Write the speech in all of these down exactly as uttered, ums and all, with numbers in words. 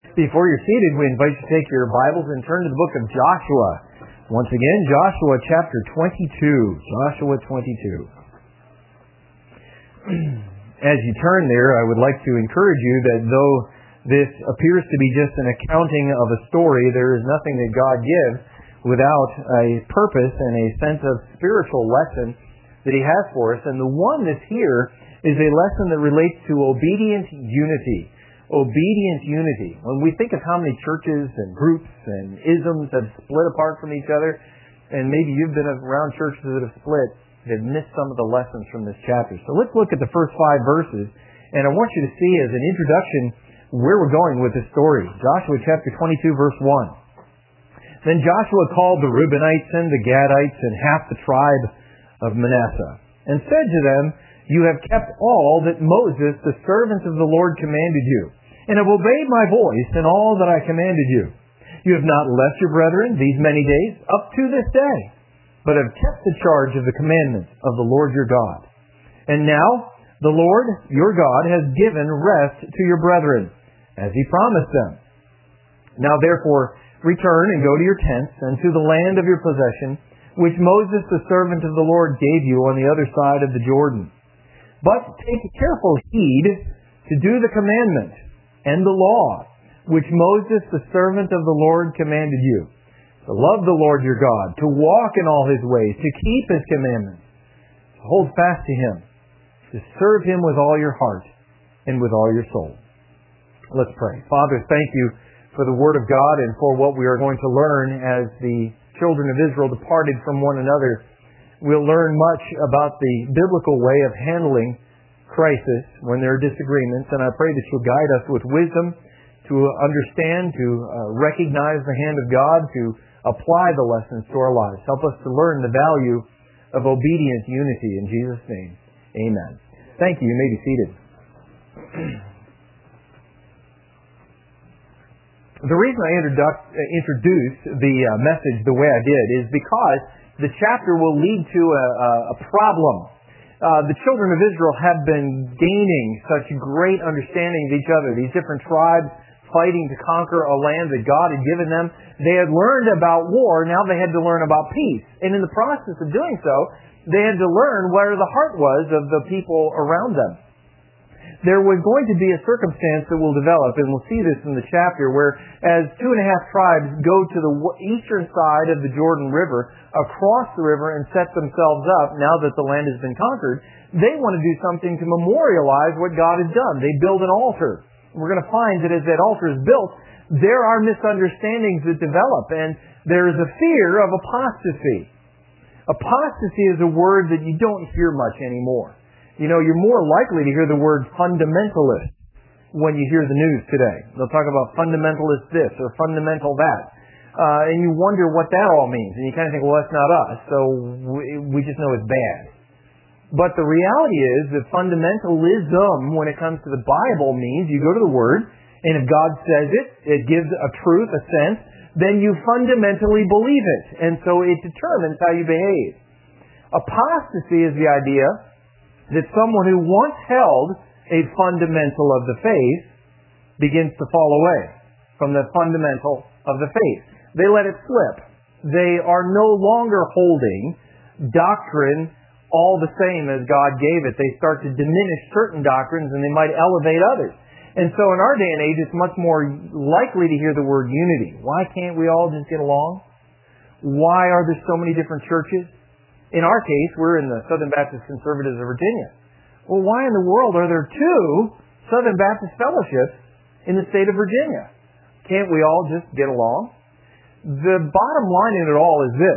Before you're seated, we invite you to take your Bibles and turn to the book of Joshua. Once again, Joshua chapter twenty-two. Joshua twenty-two. As you turn there, I would like to encourage you that though this appears to be just an accounting of a story, there is nothing that God gives without a purpose and a sense of spiritual lesson that He has for us. And the one that's here is a lesson that relates to obedient unity. Obedient unity. When we think of how many churches and groups and isms have split apart from each other, and maybe you've been around churches that have split, they've missed some of the lessons from this chapter. So let's look at the first five verses, and I want you to see as an introduction where we're going with this story. Joshua chapter twenty-two, verse one. Then Joshua called the Reubenites and the Gadites and half the tribe of Manasseh, and said to them, "You have kept all that Moses, the servant of the Lord, commanded you, and have obeyed my voice in all that I commanded you. You have not left your brethren these many days up to this day, but have kept the charge of the commandments of the Lord your God. And now the Lord your God has given rest to your brethren, as He promised them. Now therefore return and go to your tents and to the land of your possession, which Moses, the servant of the Lord, gave you on the other side of the Jordan. But take careful heed to do the commandment and the law which Moses, the servant of the Lord, commanded you. To love the Lord your God, to walk in all His ways, to keep His commandments, to hold fast to Him, to serve Him with all your heart and with all your soul." Let's pray. Father, thank you for the Word of God and for what we are going to learn as the children of Israel departed from one another. We'll learn much about the biblical way of handling crisis when there are disagreements, and I pray that you'll guide us with wisdom to understand, to uh, recognize the hand of God, to apply the lessons to our lives. Help us to learn the value of obedient unity. In Jesus' name, amen. Thank you. You may be seated. The reason I introduced the uh, message the way I did is because the chapter will lead to a, a problem. Uh, the children of Israel have been gaining such great understanding of each other. These different tribes fighting to conquer a land that God had given them. They had learned about war, now they had to learn about peace. And in the process of doing so, they had to learn where the heart was of the people around them. There was going to be a circumstance that will develop, and we'll see this in the chapter, where as two and a half tribes go to the eastern side of the Jordan River, across the river, and set themselves up, now that the land has been conquered, they want to do something to memorialize what God has done. They build an altar. We're going to find that as that altar is built, there are misunderstandings that develop, and there is a fear of apostasy. Apostasy is a word that you don't hear much anymore. You know, you're more likely to hear the word fundamentalist when you hear the news today. They'll talk about fundamentalist this or fundamental that. Uh, and you wonder what that all means. And you kind of think, well, that's not us. So we, we just know it's bad. But the reality is that fundamentalism, when it comes to the Bible, means you go to the Word, and if God says it, it gives a truth, a sense, then you fundamentally believe it. And so it determines how you behave. Apostasy is the idea that someone who once held a fundamental of the faith begins to fall away from the fundamental of the faith. They let it slip. They are no longer holding doctrine all the same as God gave it. They start to diminish certain doctrines and they might elevate others. And so in our day and age, it's much more likely to hear the word unity. Why can't we all just get along? Why are there so many different churches? In our case, we're in the Southern Baptist Conservatives of Virginia. Well, why in the world are there two Southern Baptist fellowships in the state of Virginia? Can't we all just get along? The bottom line in it all is this.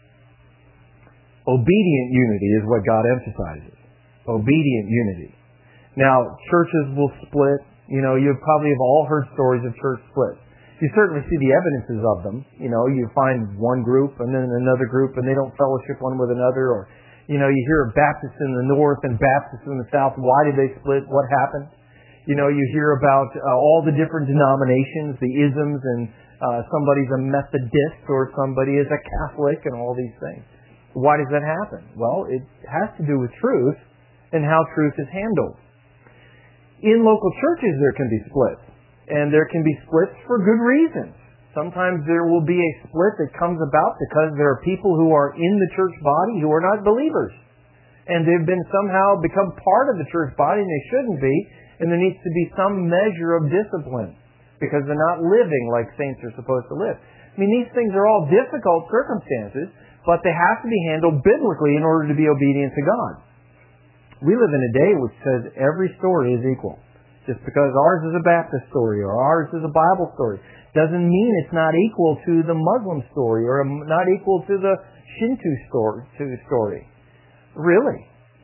Obedient unity is what God emphasizes. Obedient unity. Now, churches will split. You know, you probably have all heard stories of church splits. You certainly see the evidences of them. You know, you find one group and then another group and they don't fellowship one with another. Or, you know, you hear of Baptists in the north and Baptists in the south. Why did they split? What happened? You know, you hear about uh, all the different denominations, the isms, and uh, somebody's a Methodist or somebody is a Catholic and all these things. Why does that happen? Well, it has to do with truth and how truth is handled. In local churches, there can be splits. And there can be splits for good reasons. Sometimes there will be a split that comes about because there are people who are in the church body who are not believers. And they've been somehow become part of the church body and they shouldn't be. And there needs to be some measure of discipline because they're not living like saints are supposed to live. I mean, these things are all difficult circumstances, but they have to be handled biblically in order to be obedient to God. We live in a day which says every story is equal. Just because ours is a Baptist story or ours is a Bible story doesn't mean it's not equal to the Muslim story or not equal to the Shinto story. Really.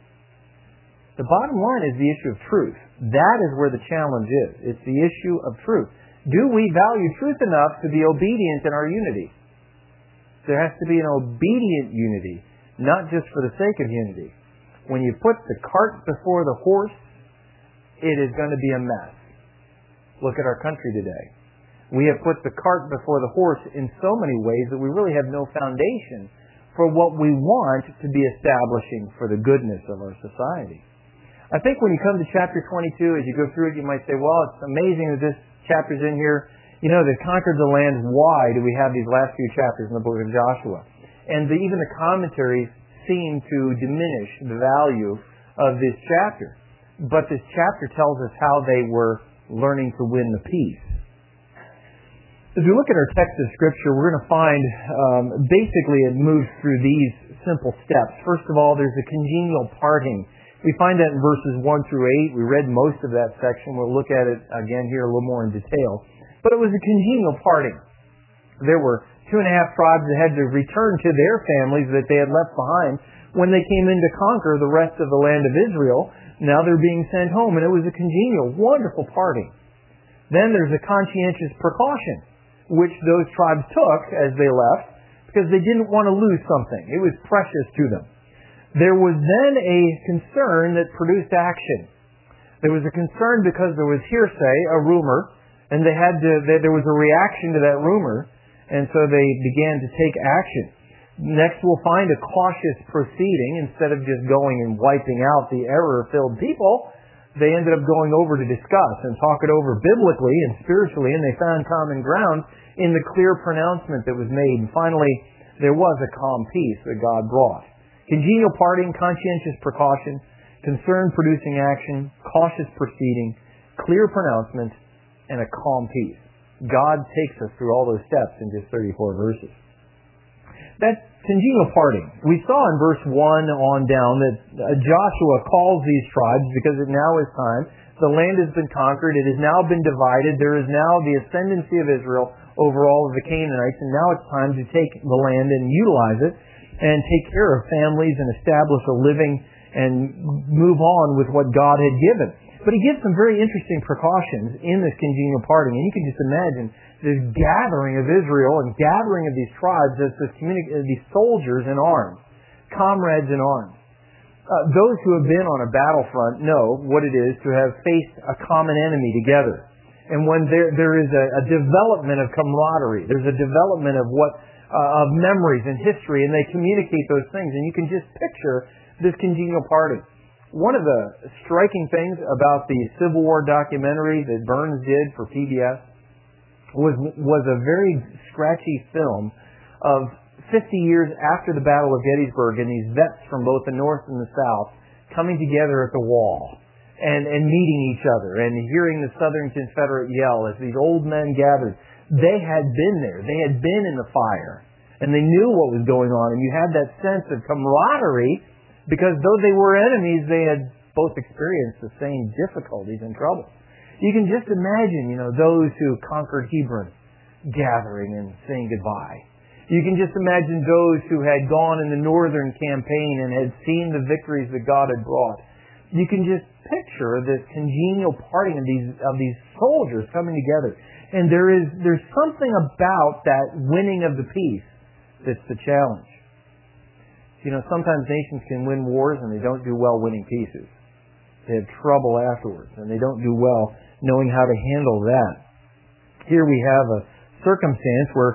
The bottom line is the issue of truth. That is where the challenge is. It's the issue of truth. Do we value truth enough to be obedient in our unity? There has to be an obedient unity, not just for the sake of unity. When you put the cart before the horse, it is going to be a mess. Look at our country today. We have put the cart before the horse in so many ways that we really have no foundation for what we want to be establishing for the goodness of our society. I think when you come to chapter twenty-two, as you go through it, you might say, well, it's amazing that this chapter's in here. You know, they've conquered the land. Why do we have these last few chapters in the book of Joshua? And the, even the commentaries seem to diminish the value of this chapter. But this chapter tells us how they were learning to win the peace. As we look at our text of Scripture, we're going to find, um, basically it moves through these simple steps. First of all, there's a congenial parting. We find that in verses one through eight. We read most of that section. We'll look at it again here a little more in detail. But it was a congenial parting. There were two and a half tribes that had to return to their families that they had left behind when they came in to conquer the rest of the land of Israel. Now they're being sent home, and it was a congenial, wonderful parting. Then there's a conscientious precaution, which those tribes took as they left, because they didn't want to lose something. It was precious to them. There was then a concern that produced action. There was a concern because there was hearsay, a rumor, and they had to. They, there was a reaction to that rumor, and so they began to take action. Next, we'll find a cautious proceeding. Instead of just going and wiping out the error-filled people, they ended up going over to discuss and talk it over biblically and spiritually, and they found common ground in the clear pronouncement that was made. And finally, there was a calm peace that God brought. Congenial parting, conscientious precaution, concern producing action, cautious proceeding, clear pronouncement, and a calm peace. God takes us through all those steps in just thirty-four verses. That congenial parting, we saw in verse one on down that Joshua calls these tribes because it now is time. The land has been conquered. It has now been divided. There is now the ascendancy of Israel over all of the Canaanites, and now it's time to take the land and utilize it and take care of families and establish a living and move on with what God had given. But he gives some very interesting precautions in this congenial parting, and you can just imagine this gathering of Israel and gathering of these tribes as this communi- these soldiers in arms, comrades in arms. Uh, those who have been on a battlefront know what it is to have faced a common enemy together. And when there there is a, a development of camaraderie, there's a development of what uh, of memories and history, and they communicate those things. And you can just picture this congenial parting. One of the striking things about the Civil War documentary that Burns did for P B S was was a very scratchy film of fifty years after the Battle of Gettysburg, and these vets from both the North and the South coming together at the wall and, and meeting each other and hearing the Southern Confederate yell as these old men gathered. They had been there. They had been in the fire, and they knew what was going on, and you had that sense of camaraderie because though they were enemies, they had both experienced the same difficulties and troubles. You can just imagine, you know, those who conquered Hebron gathering and saying goodbye. You can just imagine those who had gone in the northern campaign and had seen the victories that God had brought. You can just picture this congenial parting of these of these soldiers coming together. And there is there's something about that winning of the peace that's the challenge. You know, sometimes nations can win wars and they don't do well winning peaces. They have trouble afterwards, and they don't do well knowing how to handle that. Here we have a circumstance where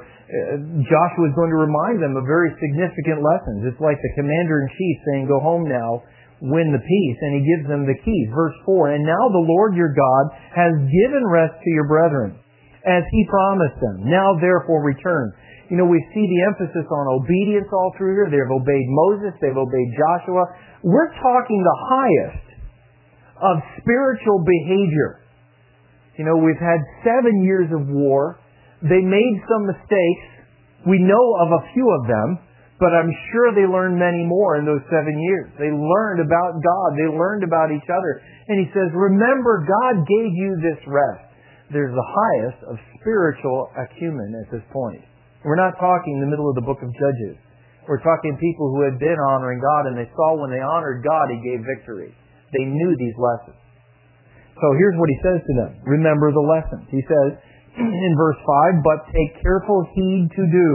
Joshua is going to remind them of very significant lessons. It's like the commander-in-chief saying, go home now. win the peace, and He gives them the keys. Verse four, and now the Lord your God has given rest to your brethren, as He promised them. Now therefore return. You know, we see the emphasis on obedience all through here. They've obeyed Moses. They've obeyed Joshua. We're talking the highest of spiritual behavior. You know, we've had seven years of war. They made some mistakes. We know of a few of them, but I'm sure they learned many more in those seven years. They learned about God. They learned about each other. And He says, remember, God gave you this rest. There's the highest of spiritual acumen at this point. We're not talking in the middle of the book of Judges. We're talking people who had been honoring God, and they saw when they honored God, He gave victory. They knew these lessons. So here's what He says to them. Remember the lessons. He says in verse five, but take careful heed to do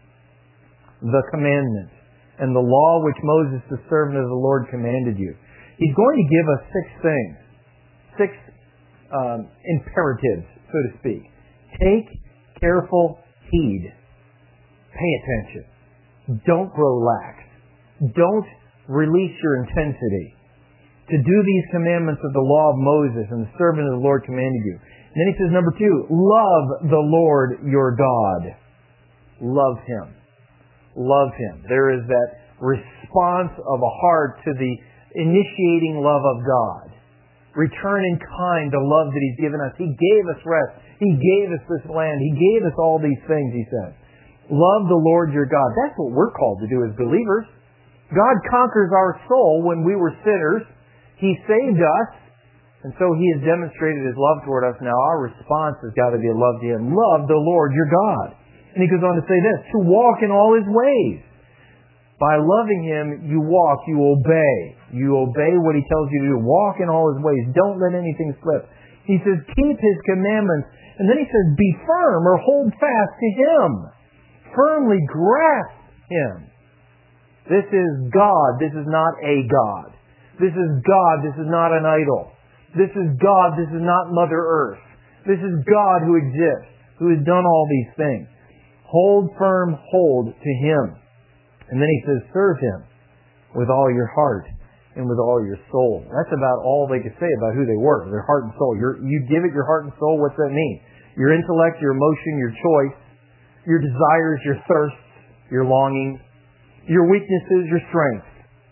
the commandment and the law which Moses, the servant of the Lord, commanded you. He's going to give us six things. Six um, imperatives, so to speak. Take careful heed. Pay attention. Don't grow lax. Don't release your intensity. To do these commandments of the law of Moses and the servant of the Lord commanded you. And then he says, number two, love the Lord your God. Love Him. Love Him. There is that response of a heart to the initiating love of God. Return in kind the love that He's given us. He gave us rest. He gave us this land. He gave us all these things, He says. Love the Lord your God. That's what we're called to do as believers. God conquers our soul when we were sinners. He saved us, and so He has demonstrated His love toward us. Now our response has got to be a love to Him. Love the Lord your God. And He goes on to say this, to walk in all His ways. By loving Him, you walk, you obey. You obey what He tells you to do. Walk in all His ways. Don't let anything slip. He says, keep His commandments. And then He says, be firm or hold fast to Him. Firmly grasp Him. This is God. This is not a God. This is God. This is not an idol. This is God. This is not Mother Earth. This is God who exists, who has done all these things. Hold firm hold to Him. And then He says, serve Him with all your heart and with all your soul. That's about all they could say about who they were, their heart and soul. You're, you give it your heart and soul, what's that mean? Your intellect, your emotion, your choice, your desires, your thirsts, your longings, your weaknesses, your strengths,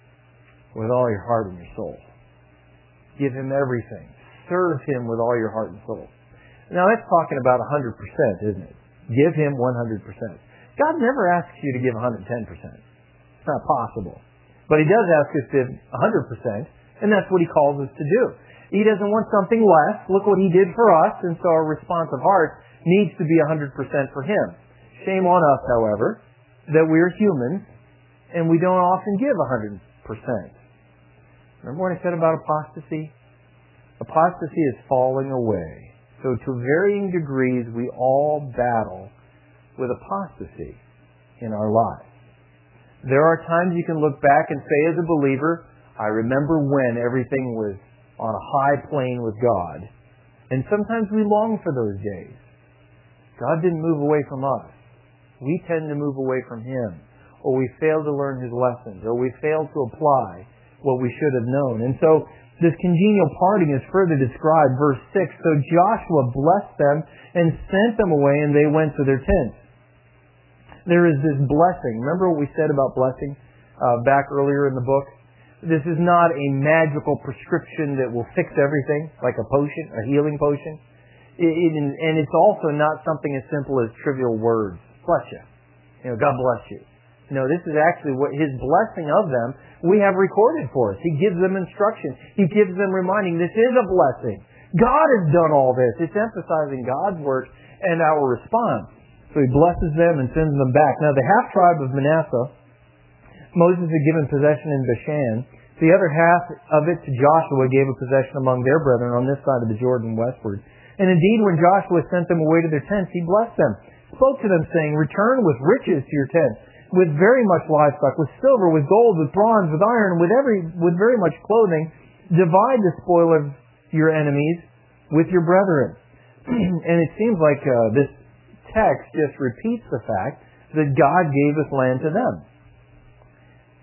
with all your heart and your soul. Give Him everything. Serve Him with all your heart and soul. Now that's talking about one hundred percent, isn't it? Give Him one hundred percent. God never asks you to give one hundred ten percent. It's not possible. But He does ask us to give one hundred percent, and that's what He calls us to do. He doesn't want something less. Look what He did for us, and so our response of heart needs to be one hundred percent for Him. Shame on us, however, that we are humans, and we don't often give one hundred percent. Remember what I said about apostasy? Apostasy is falling away. So to varying degrees, we all battle with apostasy in our lives. There are times you can look back and say as a believer, I remember when everything was on a high plane with God. And sometimes we long for those days. God didn't move away from us. We tend to move away from Him. Or we fail to learn His lessons. Or we fail to apply what we should have known. And so this congenial parting is further described. Verse six, so Joshua blessed them and sent them away, and they went to their tents. There is this blessing. Remember what we said about blessing uh, back earlier in the book? This is not a magical prescription that will fix everything, like a potion, a healing potion. It, it, and it's also not something as simple as trivial words. Bless you. You know, God bless you. No, this is actually what His blessing of them we have recorded for us. He gives them instruction. He gives them reminding this is a blessing. God has done all this. It's emphasizing God's work and our response. So He blesses them and sends them back. Now the half tribe of Manasseh, Moses had given possession in Bashan. The other half of it to Joshua gave a possession among their brethren on this side of the Jordan westward. And indeed, when Joshua sent them away to their tents, he blessed them, spoke to them, saying, return with riches to your tents, with very much livestock, with silver, with gold, with bronze, with iron, with every with very much clothing. Divide the spoil of your enemies with your brethren. And it seems like uh, this text just repeats the fact that God gave this land to them.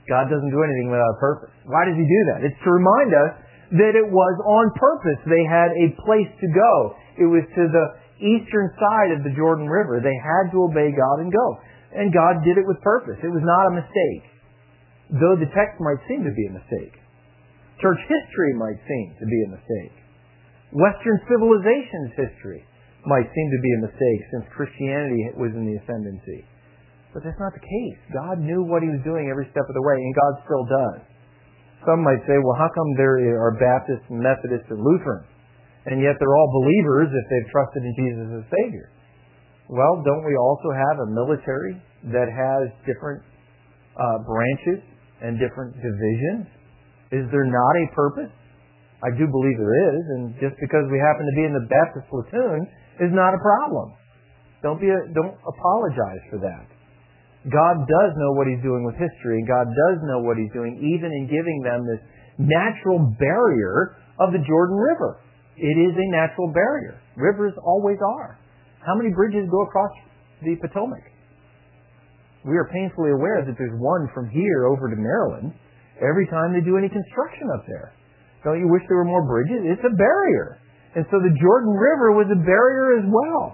God doesn't do anything without a purpose. Why does He do that? It's to remind us that it was on purpose. They had a place to go. It was to the eastern side of the Jordan River. They had to obey God and go. And God did it with purpose. It was not a mistake. Though the text might seem to be a mistake. Church history might seem to be a mistake. Western civilization's history might seem to be a mistake since Christianity was in the ascendancy. But that's not the case. God knew what He was doing every step of the way, and God still does. Some might say, well, how come there are Baptists and Methodists and Lutherans? And yet they're all believers if they've trusted in Jesus as Savior. Well, don't we also have a military that has different uh, branches and different divisions? Is there not a purpose? I do believe there is, and just because we happen to be in the Baptist platoon is not a problem. Don't be a, don't apologize for that. God does know what He's doing with history, and God does know what He's doing even in giving them this natural barrier of the Jordan River. It is a natural barrier. Rivers always are. How many bridges go across the Potomac? We are painfully aware that there's one from here over to Maryland every time they do any construction up there. Don't you wish there were more bridges? It's a barrier. And so the Jordan River was a barrier as well.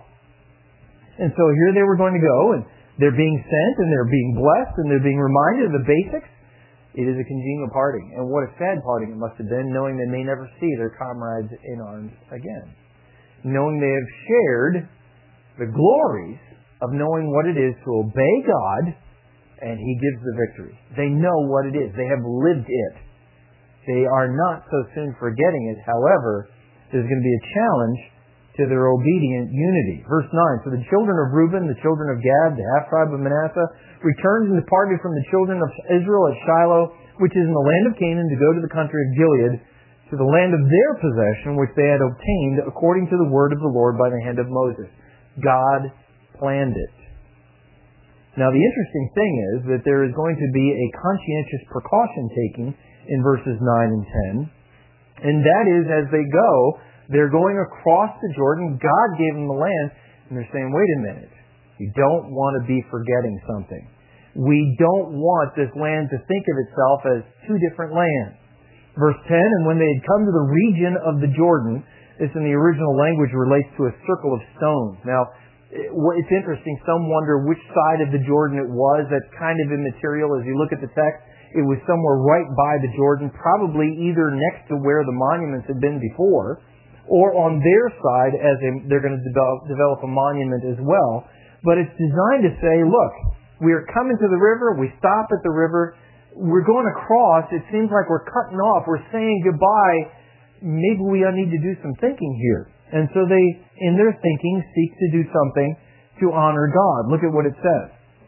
And so here they were going to go, and they're being sent, and they're being blessed, and they're being reminded of the basics. It is a congenial parting. And what a sad parting it must have been, knowing they may never see their comrades in arms again. Knowing they have shared the glories of knowing what it is to obey God, and He gives the victory. They know what it is. They have lived it. They are not so soon forgetting it. However, there's going to be a challenge to their obedient unity. Verse nine, so the children of Reuben, the children of Gad, the half-tribe of Manasseh, returned and departed from the children of Israel at Shiloh, which is in the land of Canaan, to go to the country of Gilead, to the land of their possession, which they had obtained according to the word of the Lord by the hand of Moses. God planned it. Now the interesting thing is that there is going to be a conscientious precaution taking in verses nine and ten, and that is as they go, they're going across the Jordan. God gave them the land, and they're saying, wait a minute, you don't want to be forgetting something. We don't want this land to think of itself as two different lands. Verse ten, and when they had come to the region of the Jordan, this in the original language relates to a circle of stones. Now, it's interesting, some wonder which side of the Jordan it was. That's kind of immaterial as you look at the text. It was somewhere right by the Jordan, probably either next to where the monuments had been before, or on their side as a, they're going to develop, develop a monument as well. But it's designed to say, look, we are coming to the river, we stop at the river, we're going across, it seems like we're cutting off, we're saying goodbye, maybe we need to do some thinking here. And so they, in their thinking, seek to do something to honor God. Look at what it says.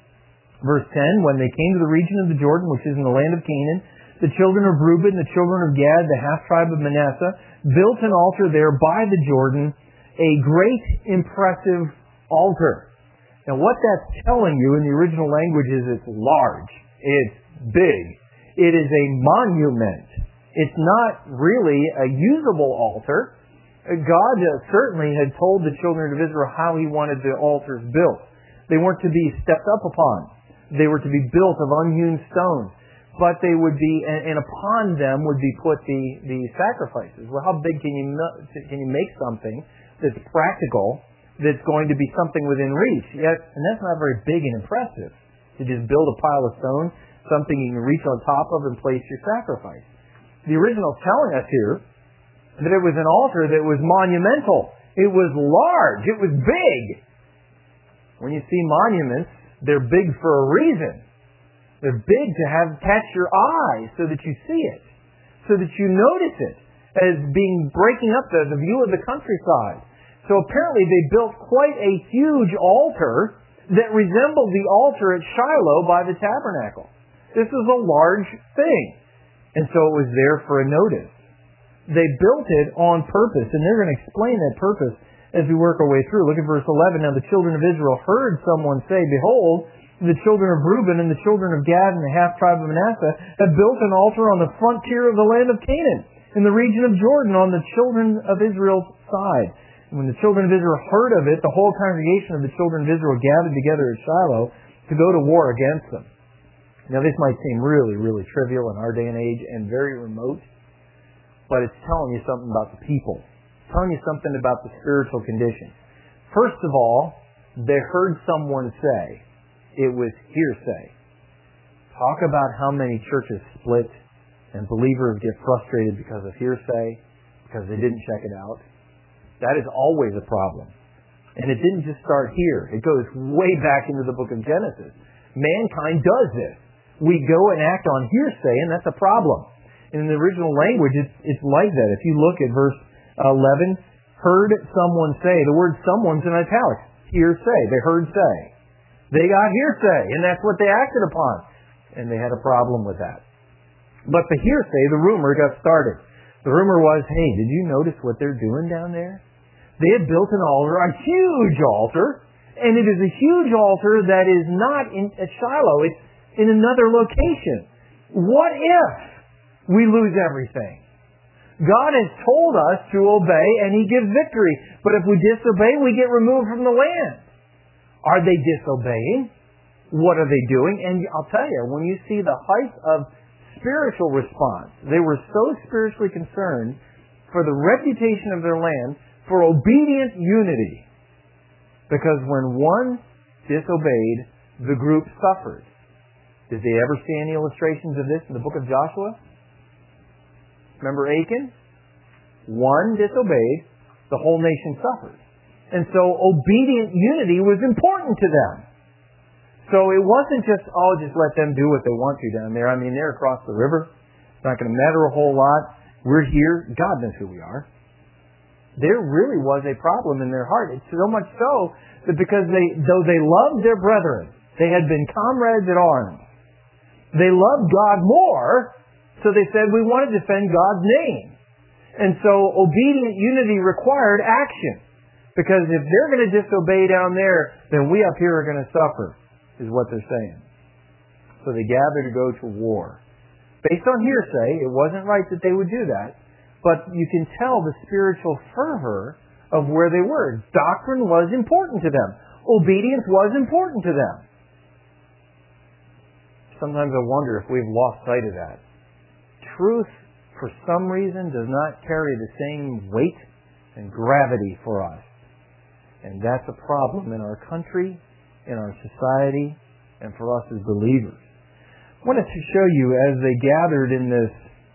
Verse ten, when they came to the region of the Jordan, which is in the land of Canaan, the children of Reuben, the children of Gad, the half-tribe of Manasseh, built an altar there by the Jordan, a great, impressive altar. Now what that's telling you in the original language is it's large. It's big. It is a monument. It's not really a usable altar. God certainly had told the children of Israel how He wanted the altars built. They weren't to be stepped up upon. They were to be built of unhewn stones. But they would be, and, and upon them would be put the, the sacrifices. Well, how big can you can you make something that's practical, that's going to be something within reach? Yet, and that's not very big and impressive, to just build a pile of stone, something you can reach on top of and place your sacrifice. The original is telling us here that it was an altar that was monumental. It was large. It was big. When you see monuments, they're big for a reason. They're big to have catch your eye so that you see it, so that you notice it as being breaking up the, the view of the countryside. So apparently they built quite a huge altar that resembled the altar at Shiloh by the tabernacle. This was a large thing, and so it was there for a notice. They built it on purpose, and they're going to explain that purpose as we work our way through. Look at verse eleven. Now the children of Israel heard someone say, behold, the children of Reuben and the children of Gad and the half-tribe of Manasseh have built an altar on the frontier of the land of Canaan, in the region of Jordan, on the children of Israel's side. And when the children of Israel heard of it, the whole congregation of the children of Israel gathered together at Shiloh to go to war against them. Now, this might seem really, really trivial in our day and age and very remote, but it's telling you something about the people. It's telling you something about the spiritual condition. First of all, they heard someone say, it was hearsay. Talk about how many churches split and believers get frustrated because of hearsay, because they didn't check it out. That is always a problem. And it didn't just start here. It goes way back into the book of Genesis. Mankind does this. We go and act on hearsay, and that's a problem. In the original language, it's, it's like that. If you look at verse eleven, heard someone say, the word someone's in italics. Hearsay. They heard say. They got hearsay, and that's what they acted upon. And they had a problem with that. But the hearsay, the rumor, got started. The rumor was, hey, did you notice what they're doing down there? They had built an altar, a huge altar, and it is a huge altar that is not in, at Shiloh. It's in another location. What if we lose everything? God has told us to obey, and He gives victory. But if we disobey, we get removed from the land. Are they disobeying? What are they doing? And I'll tell you, when you see the height of spiritual response, they were so spiritually concerned for the reputation of their land, for obedient unity. Because when one disobeyed, the group suffered. Did they ever see any illustrations of this in the book of Joshua? Remember Achan? One disobeyed, the whole nation suffered. And so obedient unity was important to them. So it wasn't just, oh, just let them do what they want to down there. I mean, they're across the river. It's not going to matter a whole lot. We're here. God knows who we are. There really was a problem in their heart. It's so much so that because they, though they loved their brethren, they had been comrades at arms, they loved God more, so they said, we want to defend God's name. And so obedient unity required action. Because if they're going to disobey down there, then we up here are going to suffer, is what they're saying. So they gathered to go to war. Based on hearsay, it wasn't right that they would do that. But you can tell the spiritual fervor of where they were. Doctrine was important to them. Obedience was important to them. Sometimes I wonder if we've lost sight of that. Truth, for some reason, does not carry the same weight and gravity for us. And that's a problem in our country, in our society, and for us as believers. I wanted to show you, as they gathered in this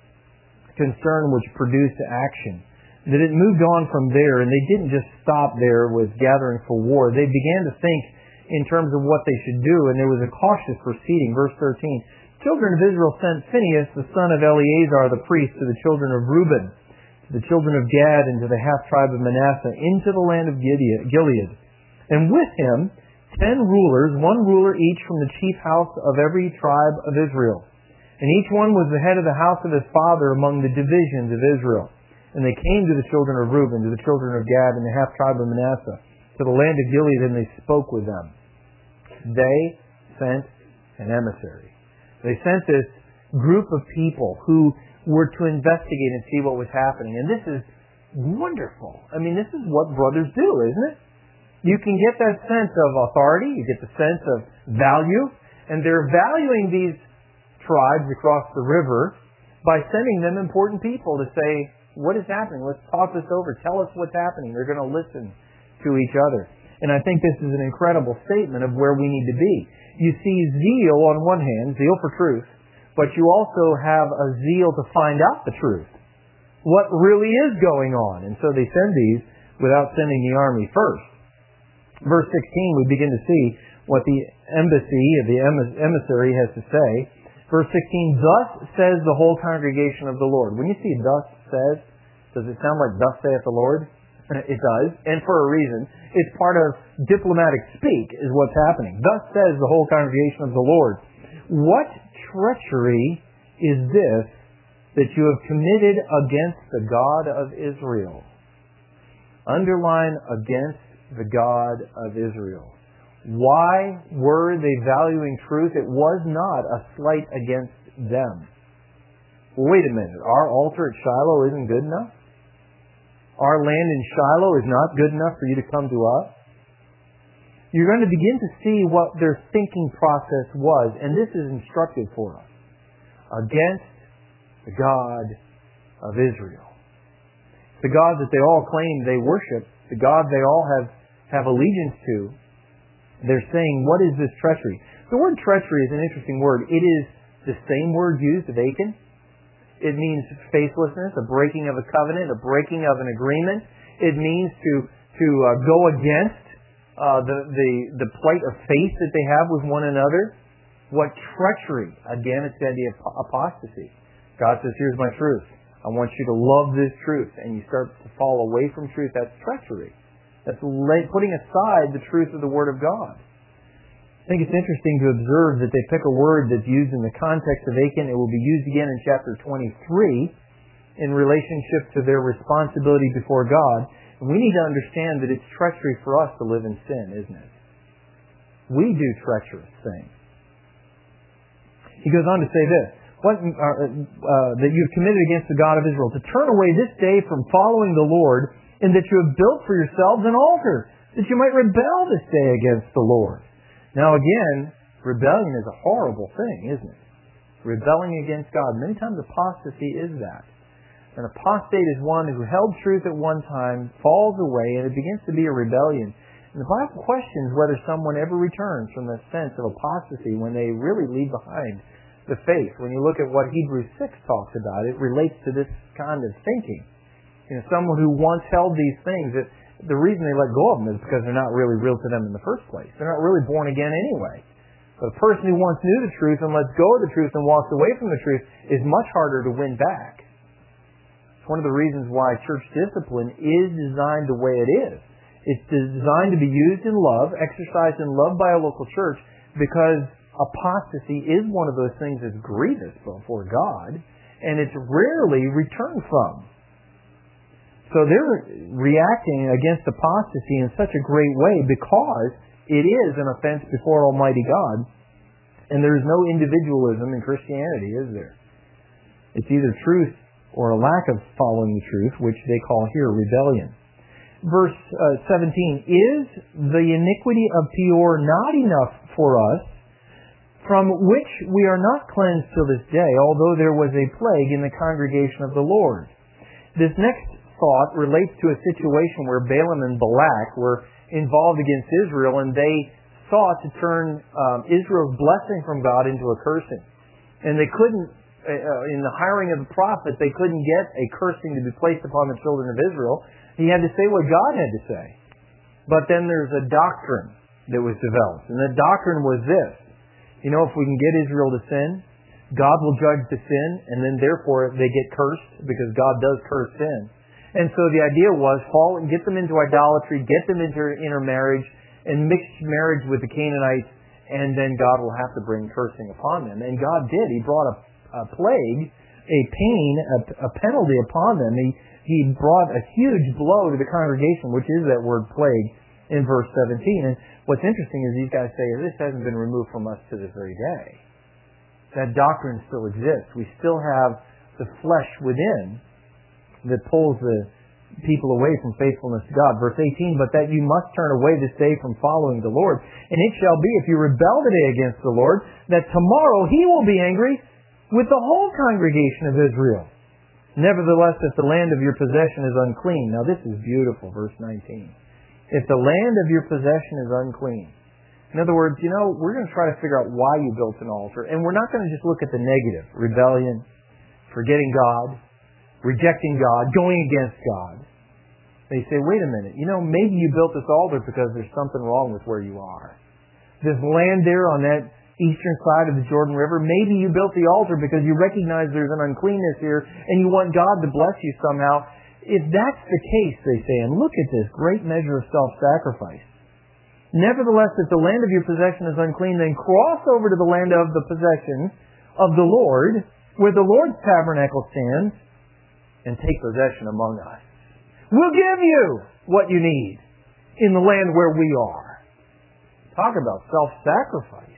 concern which produced action, that it moved on from there, and they didn't just stop there with gathering for war. They began to think in terms of what they should do, and there was a cautious proceeding. Verse thirteen, children of Israel sent Phinehas, the son of Eleazar, the priest, to the children of Reuben, to the children of Gad, and to the half-tribe of Manasseh, into the land of Gilead. And with him ten rulers, one ruler each from the chief house of every tribe of Israel. And each one was the head of the house of his father among the divisions of Israel. And they came to the children of Reuben, to the children of Gad, and the half-tribe of Manasseh, to the land of Gilead, and they spoke with them. They sent an emissary. They sent this group of people who were to investigate and see what was happening. And this is wonderful. I mean, this is what brothers do, isn't it? You can get that sense of authority, you get the sense of value, and they're valuing these tribes across the river by sending them important people to say, what is happening? Let's talk this over. Tell us what's happening. They're going to listen to each other. And I think this is an incredible statement of where we need to be. You see zeal on one hand, zeal for truth, but you also have a zeal to find out the truth. What really is going on? And so they send these without sending the army first. Verse sixteen, we begin to see what the embassy, the emissary has to say. Verse sixteen, thus says the whole congregation of the Lord. When you see thus says, does it sound like thus saith the Lord? It does, and for a reason. It's part of diplomatic speak is what's happening. Thus says the whole congregation of the Lord. What treachery is this that you have committed against the God of Israel? Underline against the God of Israel. Why were they valuing truth? It was not a slight against them. Well, wait a minute. Our altar at Shiloh isn't good enough? Our land in Shiloh is not good enough for you to come to us? you're going to begin to see what their thinking process was. And this is instructive for us. Against the God of Israel. The God that they all claim they worship, the God they all have, have allegiance to. They're saying, what is this treachery? The word treachery is an interesting word. It is the same word used of Achan. It means faithlessness, a breaking of a covenant, a breaking of an agreement. It means to, to uh, go against uh, the, the, the plight of faith that they have with one another. What treachery? Again, it's the idea of apostasy. God says, here's my truth. I want you to love this truth. And you start to fall away from truth. That's treachery. That's putting aside the truth of the Word of God. I think it's interesting to observe that they pick a word that's used in the context of Achan. It will be used again in chapter twenty-three in relationship to their responsibility before God. And we need to understand that it's treachery for us to live in sin, isn't it? We do treacherous things. He goes on to say this, what, uh, uh, that you have committed against the God of Israel, to turn away this day from following the Lord, and that you have built for yourselves an altar, that you might rebel this day against the Lord. Now again, rebellion is a horrible thing, isn't it? Rebelling against God. Many times apostasy is that. An apostate is one who held truth at one time, falls away, and it begins to be a rebellion. And the Bible questions whether someone ever returns from the sense of apostasy when they really leave behind the faith. When you look at what Hebrews six talks about, it relates to this kind of thinking. You know, someone who once held these things, that the reason they let go of them is because they're not really real to them in the first place. They're not really born again anyway. But a person who once knew the truth and lets go of the truth and walks away from the truth is much harder to win back. It's one of the reasons why church discipline is designed the way it is. It's designed to be used in love, exercised in love by a local church, because apostasy is one of those things that's grievous before God, and it's rarely returned from. So they're reacting against apostasy in such a great way because it is an offense before Almighty God, and there is no individualism in Christianity, is there? It's either truth or a lack of following the truth, which they call here rebellion. Verse uh, seventeen, is the iniquity of Peor not enough for us, from which we are not cleansed till this day, although there was a plague in the congregation of the Lord? This next thought relates to a situation where Balaam and Balak were involved against Israel, and they sought to turn um, Israel's blessing from God into a cursing. And they couldn't, uh, in the hiring of the prophet, they couldn't get a cursing to be placed upon the children of Israel. He had to say what God had to say. But then there's a doctrine that was developed. And the doctrine was this. You know, if we can get Israel to sin, God will judge the sin, and then therefore they get cursed, because God does curse sin. And so the idea was, fall and get them into idolatry, get them into intermarriage, and mixed marriage with the Canaanites, and then God will have to bring cursing upon them. And God did. He brought a, a plague, a pain, a, a penalty upon them. He He brought a huge blow to the congregation, which is that word plague in verse seventeen. And what's interesting is these guys say, this hasn't been removed from us to this very day. That doctrine still exists. We still have the flesh within that pulls the people away from faithfulness to God. Verse eighteen, but that you must turn away this day from following the Lord. And it shall be, if you rebel today against the Lord, that tomorrow He will be angry with the whole congregation of Israel. Nevertheless, if the land of your possession is unclean. Now this is beautiful, verse nineteen. If the land of your possession is unclean. In other words, you know, we're going to try to figure out why you built an altar. And we're not going to just look at the negative. Rebellion, forgetting God, rejecting God, going against God. They say, wait a minute, you know, maybe you built this altar because there's something wrong with where you are. This land there on that eastern side of the Jordan River, maybe you built the altar because you recognize there's an uncleanness here and you want God to bless you somehow. If that's the case, they say, and look at this great measure of self-sacrifice. Nevertheless, if the land of your possession is unclean, then cross over to the land of the possession of the Lord, where the Lord's tabernacle stands, and take possession among us. We'll give you what you need in the land where we are. Talk about self-sacrifice.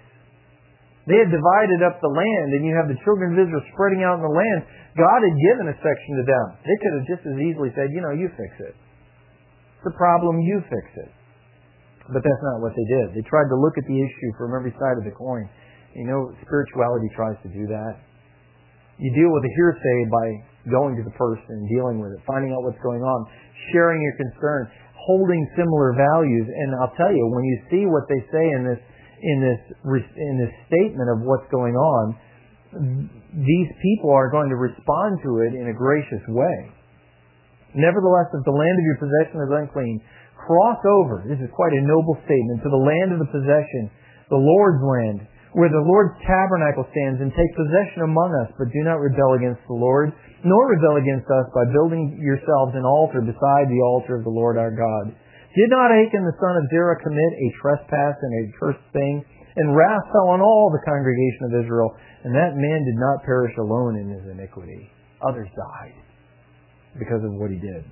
They had divided up the land, and you have the children of Israel spreading out in the land. God had given a section to them. They could have just as easily said, you know, you fix it. It's a problem, you fix it. But that's not what they did. They tried to look at the issue from every side of the coin. You know, spirituality tries to do that. You deal with the hearsay by going to the person and dealing with it, finding out what's going on, sharing your concern, holding similar values. And I'll tell you, when you see what they say in this in this in this statement of what's going on, these people are going to respond to it in a gracious way. Nevertheless, if the land of your possession is unclean, cross over, this is quite a noble statement, to the land of the possession, the Lord's land, where the Lord's tabernacle stands, and take possession among us, but do not rebel against the Lord, nor rebel against us by building yourselves an altar beside the altar of the Lord our God. Did not Achan the son of Zerah commit a trespass and a cursed thing? And wrath fell on all the congregation of Israel, and that man did not perish alone in his iniquity. Others died because of what he did.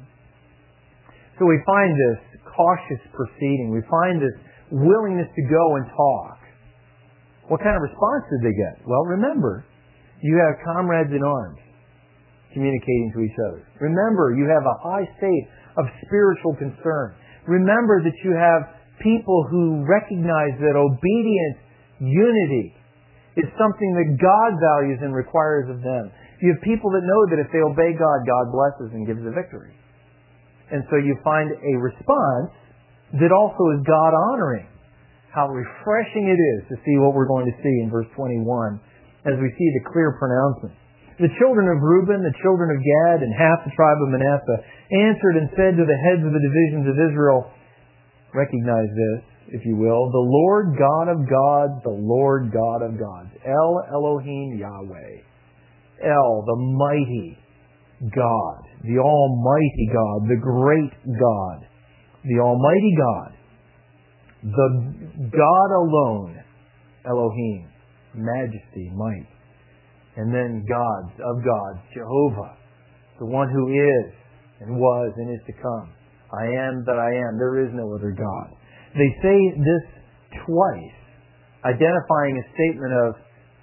So we find this cautious proceeding. We find this willingness to go and talk. What kind of response did they get? Well, remember, you have comrades in arms communicating to each other. Remember, you have a high state of spiritual concern. Remember that you have people who recognize that obedient unity is something that God values and requires of them. You have people that know that if they obey God, God blesses and gives the victory. And so you find a response that also is God-honoring. How refreshing it is to see what we're going to see in verse twenty-one as we see the clear pronouncement. The children of Reuben, the children of Gad, and half the tribe of Manasseh answered and said to the heads of the divisions of Israel, recognize this, if you will, the Lord God of gods, the Lord God of gods. El Elohim Yahweh. El, the mighty God, the Almighty God, the great God, the Almighty God, the God alone, Elohim, majesty, might, and then gods of gods, Jehovah, the one who is and was and is to come. I am that I am. There is no other God. They say this twice, identifying a statement of,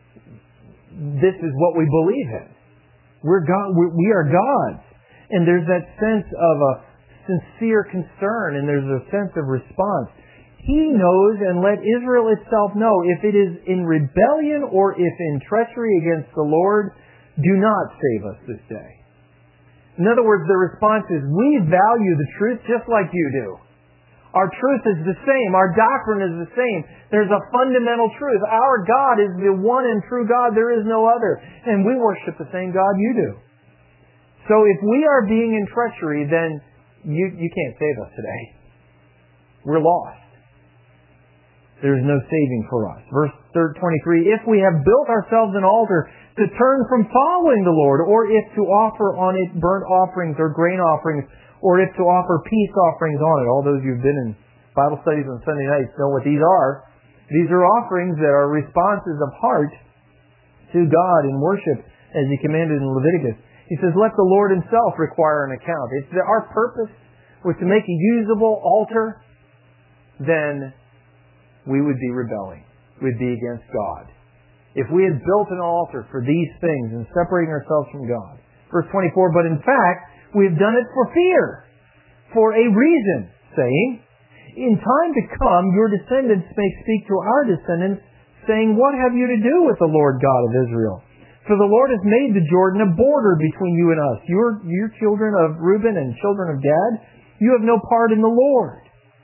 this is what we believe in. We're God, we are gods. And there's that sense of a sincere concern, and there's a sense of response. He knows, and let Israel itself know, if it is in rebellion or if in treachery against the Lord, do not save us this day. In other words, the response is, we value the truth just like you do. Our truth is the same. Our doctrine is the same. There's a fundamental truth. Our God is the one and true God. There is no other. And we worship the same God you do. So if we are being in treachery, then you, you can't save us today. We're lost. There is no saving for us. Verse twenty-three, if we have built ourselves an altar to turn from following the Lord, or if to offer on it burnt offerings or grain offerings, or if to offer peace offerings on it. All those who've been in Bible studies on Sunday nights know what these are. These are offerings that are responses of heart to God in worship, as He commanded in Leviticus. He says, let the Lord Himself require an account. If our purpose was to make a usable altar, then we would be rebelling. We'd be against God. If we had built an altar for these things and separating ourselves from God. Verse twenty-four, but in fact, we have done it for fear, for a reason, saying, in time to come, your descendants may speak to our descendants, saying, what have you to do with the Lord God of Israel? For the Lord has made the Jordan a border between you and us. Your, your children of Reuben and children of Gad, you have no part in the Lord.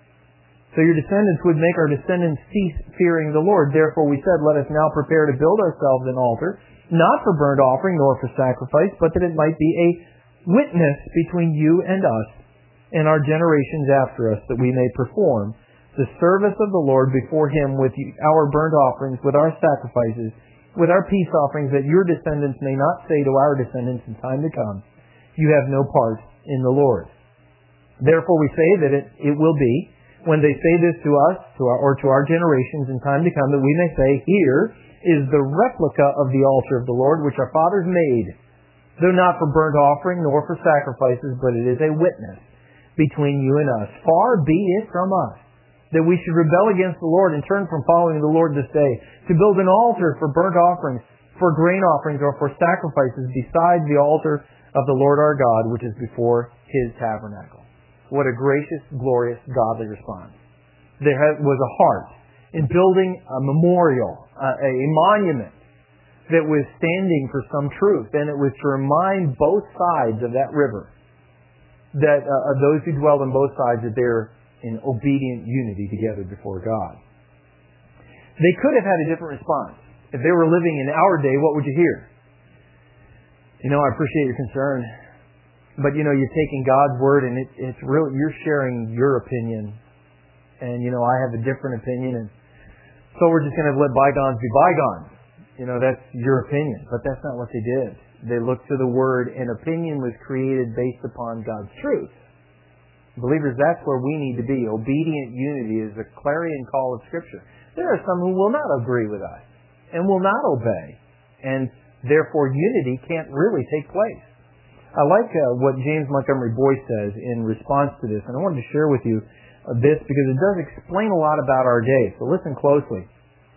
So your descendants would make our descendants cease fearing the Lord. Therefore we said, let us now prepare to build ourselves an altar, not for burnt offering nor for sacrifice, but that it might be a witness between you and us and our generations after us, that we may perform the service of the Lord before Him with our burnt offerings, with our sacrifices, with our peace offerings, that your descendants may not say to our descendants in time to come, you have no part in the Lord. Therefore we say that it, it will be, when they say this to us to our, or to our generations in time to come, that we may say, here is the replica of the altar of the Lord, which our fathers made, though not for burnt offering nor for sacrifices, but it is a witness between you and us. Far be it from us that we should rebel against the Lord and turn from following the Lord this day, to build an altar for burnt offerings, for grain offerings, or for sacrifices beside the altar of the Lord our God, which is before His tabernacle. What a gracious, glorious, godly response. there was a heart in building a memorial, a monument that was standing for some truth. And it was to remind both sides of that river, that uh, those who dwelled on both sides, that they're in obedient unity together before God. They could have had a different response. If they were living in our day, what would you hear? You know, I appreciate your concern, but you know, you're taking God's word and it, it's real. You're sharing your opinion, and you know, I have a different opinion, and so we're just going to let bygones be bygones. You know, that's your opinion, but that's not what they did. They looked to the Word, and opinion was created based upon God's truth. Believers, that's where we need to be. Obedient unity is the clarion call of Scripture. There are some who will not agree with us and will not obey, and therefore unity can't really take place. I like uh, what James Montgomery Boyce says in response to this, and I wanted to share with you uh, this because it does explain a lot about our day. So listen closely.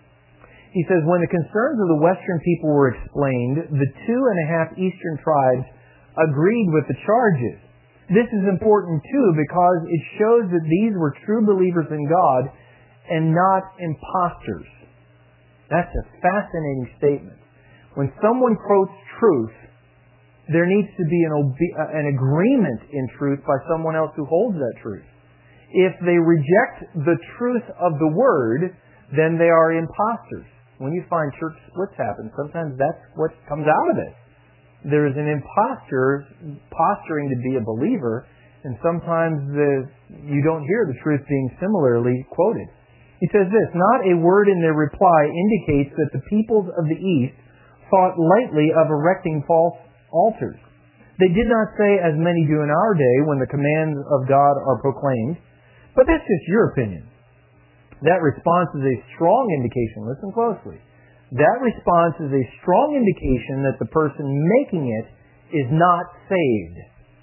He says, when the concerns of the Western people were explained, the two and a half Eastern tribes agreed with the charges. This is important too because it shows that these were true believers in God and not imposters. That's a fascinating statement. When someone quotes truth, there needs to be an, obe- an agreement in truth by someone else who holds that truth. If they reject the truth of the Word, then they are imposters. When you find church splits happen, sometimes that's what comes out of it. There is an impostor posturing to be a believer, and sometimes the, you don't hear the truth being similarly quoted. He says this, not a word in their reply indicates that the peoples of the East thought lightly of erecting false altars. They did not say, as many do in our day when the commands of God are proclaimed, but that's just your opinion. That response is a strong indication. Listen closely. That response is a strong indication that the person making it is not saved.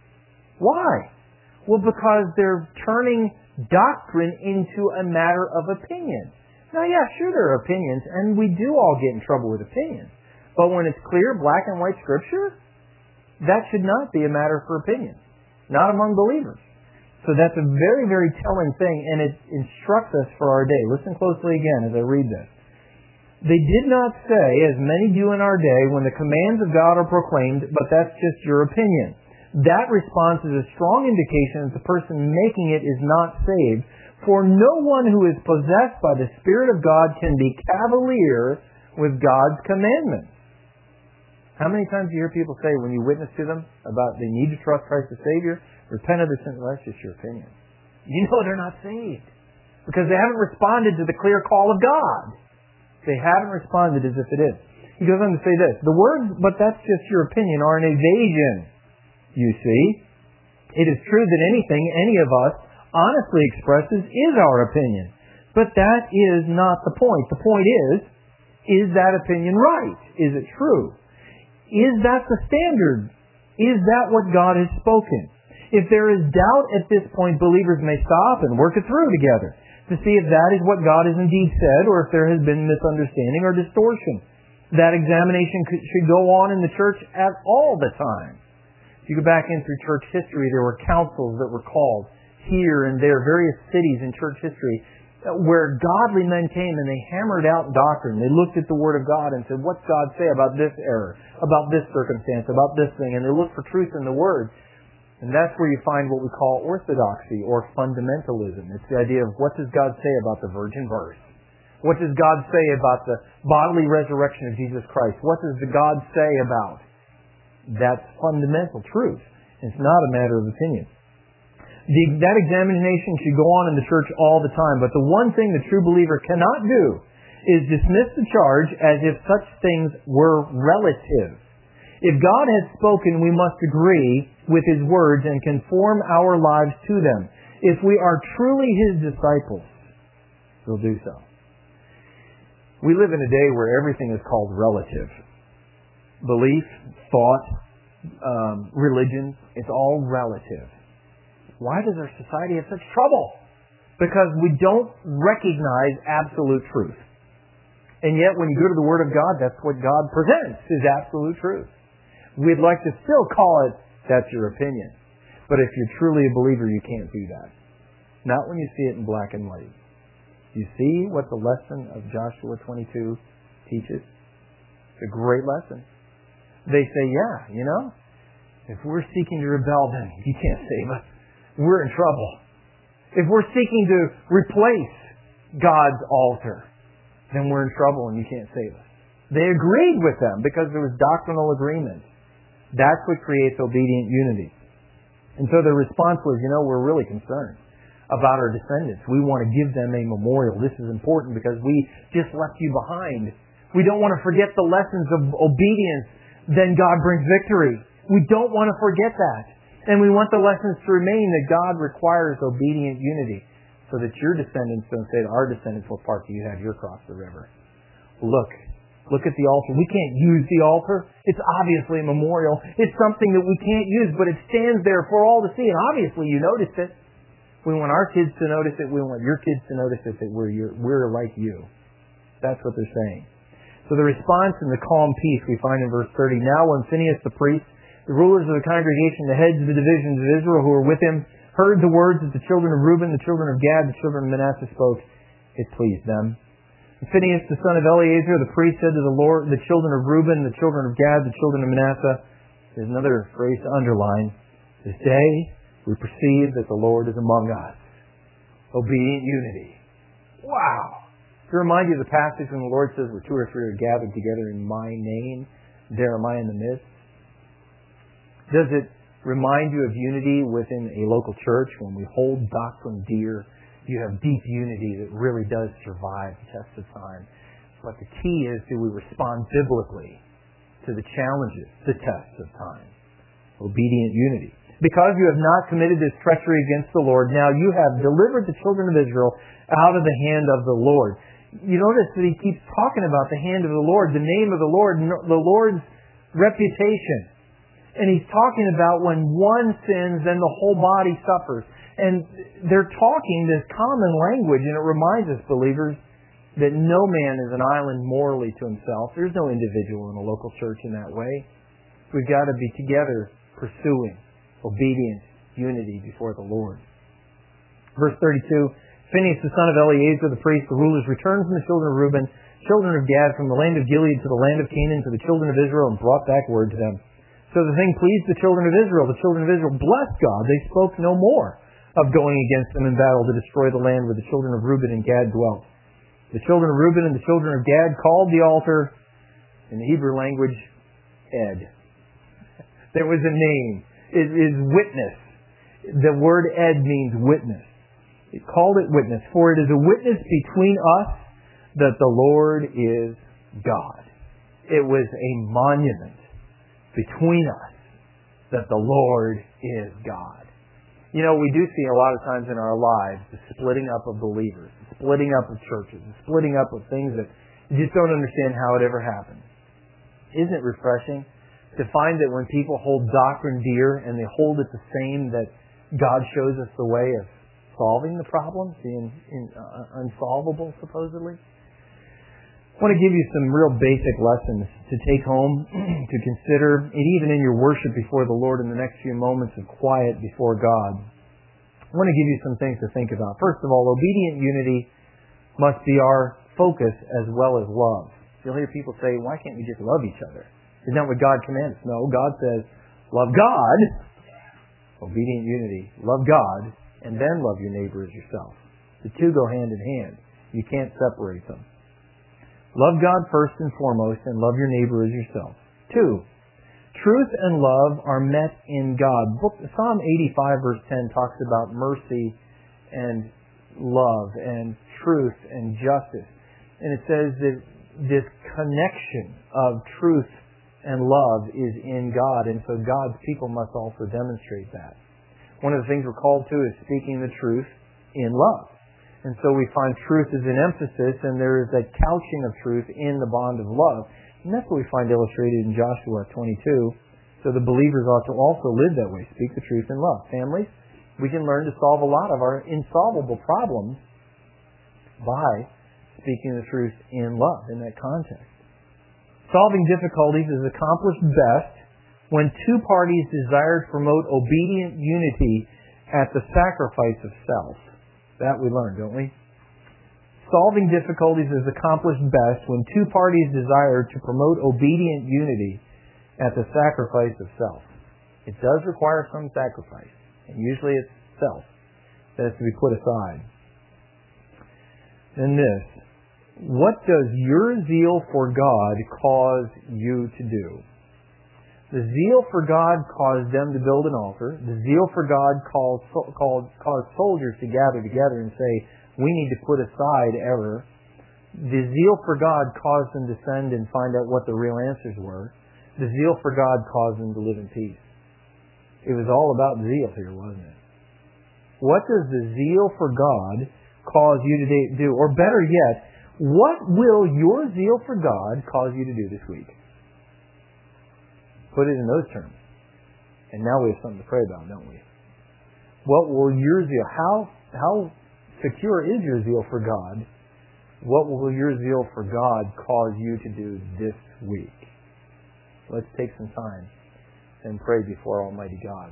Why? Well, because they're turning doctrine into a matter of opinion. Now, yeah, sure, there are opinions, and we do all get in trouble with opinions. But when it's clear, black and white Scripture, that should not be a matter for opinion. Not among believers. So that's a very, very telling thing, and it instructs us for our day. Listen closely again as I read this. They did not say, as many do in our day, when the commands of God are proclaimed, but that's just your opinion. That response is a strong indication that the person making it is not saved, for no one who is possessed by the Spirit of God can be cavalier with God's commandments. How many times do you hear people say when you witness to them about they need to trust Christ as Savior, repent of their sins? Well, that's just your opinion. You know they're not saved because they haven't responded to the clear call of God. They haven't responded as if it is. He goes on to say this, the words, but that's just your opinion, are an evasion, you see. It is true that anything any of us honestly expresses is our opinion, but that is not the point. The point is, is that opinion right? Is it true? Is that the standard? Is that what God has spoken? If there is doubt at this point, believers may stop and work it through together to see if that is what God has indeed said or if there has been misunderstanding or distortion. That examination should go on in the church at all the time. If you go back in through church history, there were councils that were called here and there, various cities in church history, where godly men came and they hammered out doctrine. They looked at the Word of God and said, what's God say about this error, about this circumstance, about this thing? And they looked for truth in the Word. And that's where you find what we call orthodoxy or fundamentalism. It's the idea of what does God say about the virgin birth? What does God say about the bodily resurrection of Jesus Christ? What does the God say about? That's fundamental truth. It's not a matter of opinion. The, that examination should go on in the church all the time, but the one thing the true believer cannot do is dismiss the charge as if such things were relative. If God has spoken, we must agree with His words and conform our lives to them. If we are truly His disciples, we'll do so. We live in a day where everything is called relative. Belief, thought, um, religion, it's all relative. Why does our society have such trouble? Because we don't recognize absolute truth. And yet when you go to the Word of God, that's what God presents, is absolute truth. We'd like to still call it, that's your opinion. But if you're truly a believer, you can't do that. Not when you see it in black and white. You see what the lesson of Joshua twenty-two teaches? It's a great lesson. They say, yeah, you know, if we're seeking to rebel, then you can't save us. We're in trouble. If we're seeking to replace God's altar, then we're in trouble and you can't save us. They agreed with them because there was doctrinal agreement. That's what creates obedient unity. And so their response was, you know, we're really concerned about our descendants. We want to give them a memorial. This is important because we just left you behind. We don't want to forget the lessons of obedience. Then God brings victory. We don't want to forget that. And we want the lessons to remain that God requires obedient unity so that your descendants don't say to our descendants, what part do you have? You're across the river. Look. Look at the altar. We can't use the altar. It's obviously a memorial. It's something that we can't use, but it stands there for all to see. And obviously you noticed it. We want our kids to notice it. We want your kids to notice it, that we're, your, we're like you. That's what they're saying. So the response and the calm peace we find in verse thirty. Now when Phinehas the priest, the rulers of the congregation, the heads of the divisions of Israel who were with him, heard the words that the children of Reuben, the children of Gad, the children of Manasseh spoke, it pleased them. And Phinehas the son of Eleazar, the priest, said to the Lord, the children of Reuben, the children of Gad, the children of Manasseh, there's another phrase to underline, this day we perceive that the Lord is among us. Obedient unity. Wow! To remind you of the passage when the Lord says, where two or three are gathered together in my name, there am I in the midst. Does it remind you of unity within a local church when we hold doctrine dear? You have deep unity that really does survive the test of time. But the key is, do we respond biblically to the challenges, the tests of time? Obedient unity. Because you have not committed this treachery against the Lord, now you have delivered the children of Israel out of the hand of the Lord. You notice that he keeps talking about the hand of the Lord, the name of the Lord, the Lord's reputation. And he's talking about when one sins, then the whole body suffers. And they're talking this common language, and it reminds us, believers, that no man is an island morally to himself. There's no individual in a local church in that way. We've got to be together pursuing obedience, unity before the Lord. Verse thirty-two, Phinehas the son of Eleazar the priest, the rulers, returned from the children of Reuben, children of Gad, from the land of Gilead to the land of Canaan, to the children of Israel, and brought back word to them. So the thing pleased the children of Israel. The children of Israel blessed God. They spoke no more of going against them in battle to destroy the land where the children of Reuben and Gad dwelt. The children of Reuben and the children of Gad called the altar, in the Hebrew language, Ed. There was a name. It is witness. The word Ed means witness. It called it witness, for it is a witness between us that the Lord is God. It was a monument between us that the Lord is God. You know, we do see a lot of times in our lives the splitting up of believers, the splitting up of churches, the splitting up of things that you just don't understand how it ever happened. Isn't it refreshing to find that when people hold doctrine dear and they hold it the same, that God shows us the way of solving the problems, the in, in, uh, unsolvable, supposedly? I want to give you some real basic lessons to take home, to consider, and even in your worship before the Lord in the next few moments of quiet before God. I want to give you some things to think about. First of all, obedient unity must be our focus as well as love. You'll hear people say, why can't we just love each other? Isn't that what God commands? No, God says, love God, obedient unity, love God, and then love your neighbor as yourself. The two go hand in hand. You can't separate them. Love God first and foremost, and love your neighbor as yourself. Two, truth and love are met in God. Psalm eighty-five verse ten talks about mercy and love and truth and justice. And it says that this connection of truth and love is in God, and so God's people must also demonstrate that. One of the things we're called to is speaking the truth in love. And so we find truth is an emphasis, and there is that couching of truth in the bond of love. And that's what we find illustrated in Joshua twenty-two. So the believers ought to also live that way, speak the truth in love. Families, we can learn to solve a lot of our insolvable problems by speaking the truth in love in that context. Solving difficulties is accomplished best when two parties desire to promote obedient unity at the sacrifice of self. That we learn, don't we? Solving difficulties is accomplished best when two parties desire to promote obedient unity at the sacrifice of self. It does require some sacrifice, and usually it's self that has to be put aside. Then this, what does your zeal for God cause you to do? The zeal for God caused them to build an altar. The zeal for God caused, caused, caused soldiers to gather together and say, we need to put aside error. The zeal for God caused them to send and find out what the real answers were. The zeal for God caused them to live in peace. It was all about zeal here, wasn't it? What does the zeal for God cause you to do? Or better yet, what will your zeal for God cause you to do this week? Put it in those terms. And now we have something to pray about, don't we? What will your zeal, how, how secure is your zeal for God? What will your zeal for God cause you to do this week? Let's take some time and pray before Almighty God.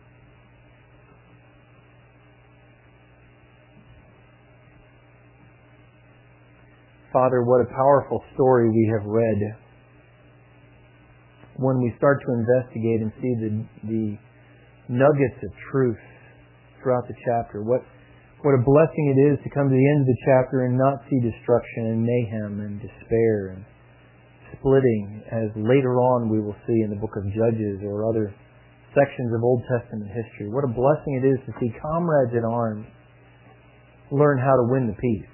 Father, what a powerful story we have read. When we start to investigate and see the, the nuggets of truth throughout the chapter, what What a blessing it is to come to the end of the chapter and not see destruction and mayhem and despair and splitting, as later on we will see in the book of Judges or other sections of Old Testament history. What a blessing it is to see comrades in arms learn how to win the peace.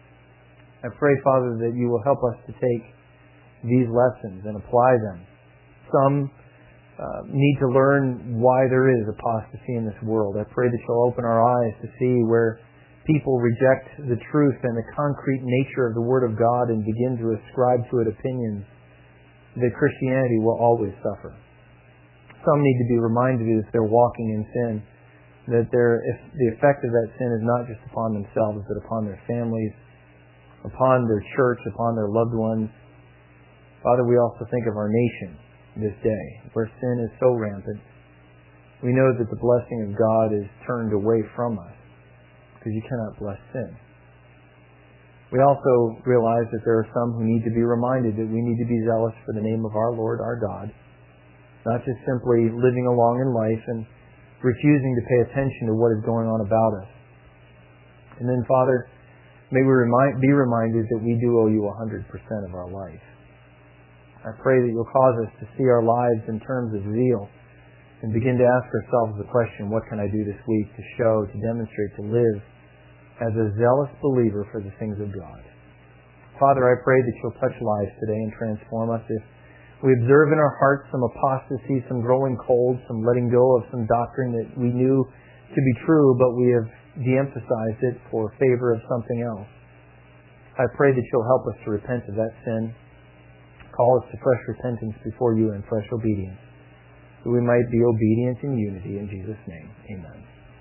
I pray, Father, that you will help us to take these lessons and apply them. Some Uh, need to learn why there is apostasy in this world. I pray that you'll open our eyes to see where people reject the truth and the concrete nature of the Word of God and begin to ascribe to it opinions that Christianity will always suffer. Some need to be reminded that if they're walking in sin, that they're, if the effect of that sin is not just upon themselves, but upon their families, upon their church, upon their loved ones. Father, we also think of our nation this day, where sin is so rampant. We know that the blessing of God is turned away from us, because you cannot bless sin. We also realize that there are some who need to be reminded that we need to be zealous for the name of our Lord, our God, not just simply living along in life and refusing to pay attention to what is going on about us. And then, Father, may we remind, be reminded that we do owe you one hundred percent of our life. I pray that you'll cause us to see our lives in terms of zeal and begin to ask ourselves the question, what can I do this week to show, to demonstrate, to live as a zealous believer for the things of God? Father, I pray that you'll touch lives today and transform us. If we observe in our hearts some apostasy, some growing cold, some letting go of some doctrine that we knew to be true, but we have de-emphasized it for favor of something else, I pray that you'll help us to repent of that sin. Call us to fresh repentance before you and fresh obedience, that we might be obedient in unity. In Jesus' name, amen.